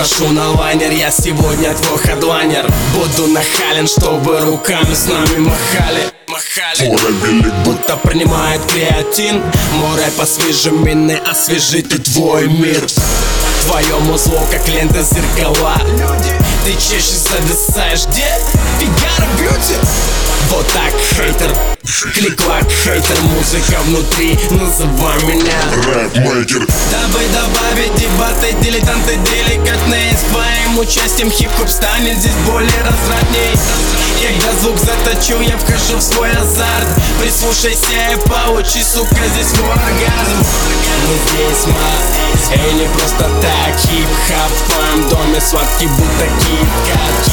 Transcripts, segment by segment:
Прошу на лайнер, я сегодня твой хедлайнер. Буду нахален, чтобы руками с нами махали. Будто принимает креатин. Мой рэп освежеменный, освежит и твой мир. Твоему злу, как лента зеркала. Ты чаще зависаешь, где? Фигара бьюти. Вот так, хейтер. Клик-клак, хейтер. Музыка внутри, называй меня рэп-мейкер. Дабы добавить дебаты, дилетанты деликатные. С твоим участием хип-хоп станет здесь более развратней. Когда звук заточу, я вхожу в свой азарт. Прислушайся и получи, сука, здесь свой оргазм. Мы здесь мат, и не просто так. Хип-хап в твоем доме сладкий, будто кит-кат.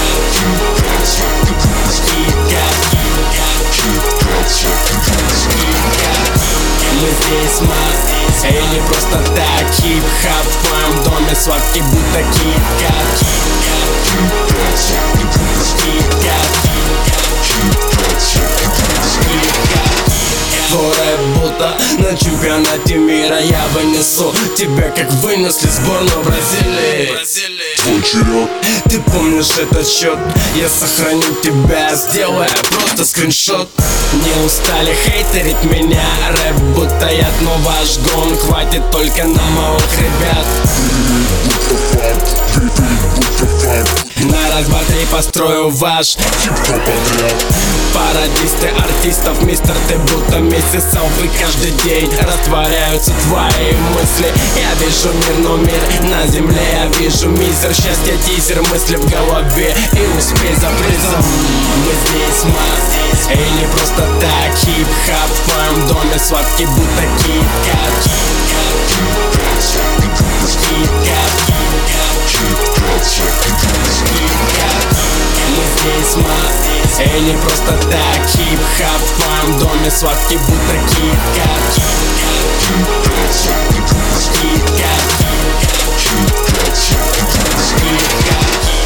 Мы здесь мат, и не просто так. Хип-хап в твоем доме сладкий, будто кит-кат. Твой рэп будто на чемпионате мира. Я вынесу тебя, как вынесли сборную Бразилии. Твой черед. Ты помнишь этот счет? Я сохраню тебя, сделая просто скриншот. Не устали хейтерить меня? Рэп будто яд, но ваш гон хватит только на малых ребят. На раз-два-три построю ваш пародисты артистов, мистер, ты будто вместе селфи каждый день. Растворяются твои мысли. Я вижу мир, но мир на земле. Я вижу мизер, счастье, тизер, мысли в голове и успеть за призом. Мы здесь мат, и не просто так. Хип-хап в твоем доме сладкий, будто кит-кат. Мы здесь мат, и не просто так. Хип-хап в твоем доме сладкий, будто кит-кат. Кит-кат.